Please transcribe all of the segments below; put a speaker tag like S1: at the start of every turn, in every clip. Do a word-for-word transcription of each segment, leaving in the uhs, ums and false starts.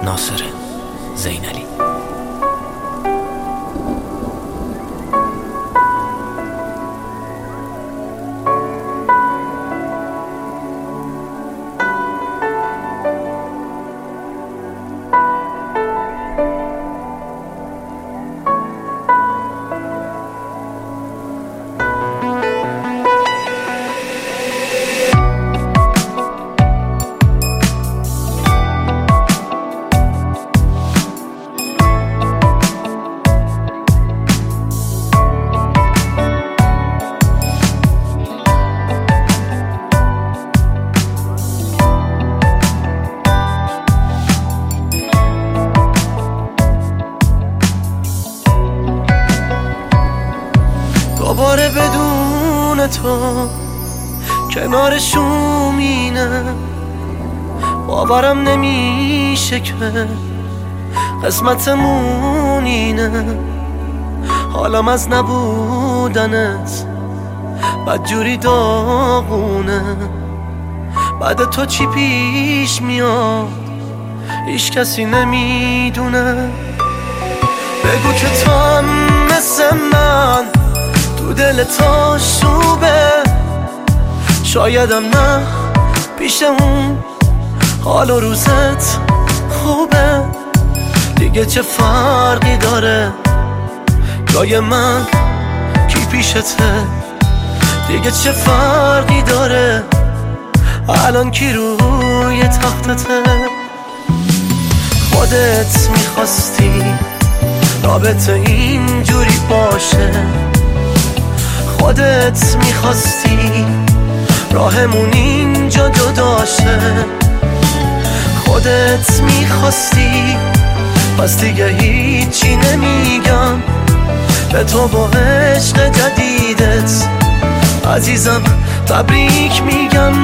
S1: ناصر زینالی.
S2: دوباره بدون تو کنار شومینه، باورم نمیشه که قسمتمون اینه. حالم از نبودنت بدجوری داغونه. بعد تو چی پیش میاد هیچ کسی نمیدونه. بگو که تو هم مثل من تو دل تا شوبه، شایدم نه پیش اون حال و روزت خوبه. دیگه چه فرقی داره جای من کی پیشته؟ دیگه چه فرقی داره الان کی روی تختته؟ خودت میخواستی رابطه اینجوری باشه، خودت میخواستی راهمون اینجا جداشه، خودت میخواستی. پس دیگه هیچی نمیگم به تو با عشق جدیدت عزیزم تبریک میگم.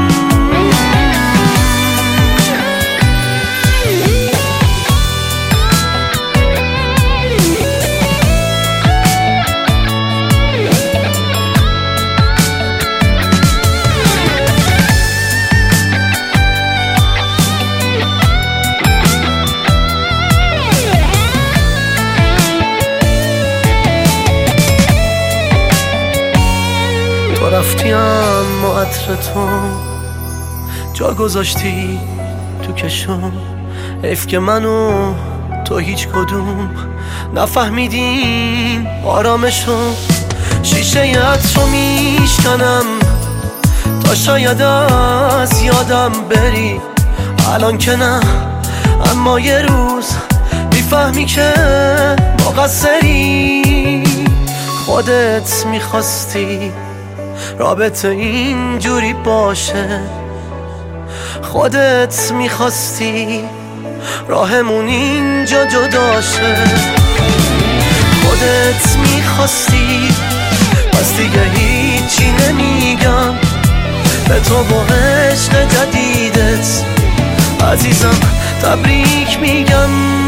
S2: رفتی اما عطر تو جا گذاشتی تو کشم. حیف که منو تو هیچ کدوم نفهمیدیم آرامشو. شیشه عطر رو میشکنم تا شاید از یادم بری، الان که نه اما یه روز میفهمی که مقصری. خودت میخواستی رابطه اینجوری باشه، خودت میخواستی راهمون اینجا جداشه، خودت میخواستی. پس دیگه هیچی نمیگم به تو با عشق جدیدت عزیزم تبریک میگم.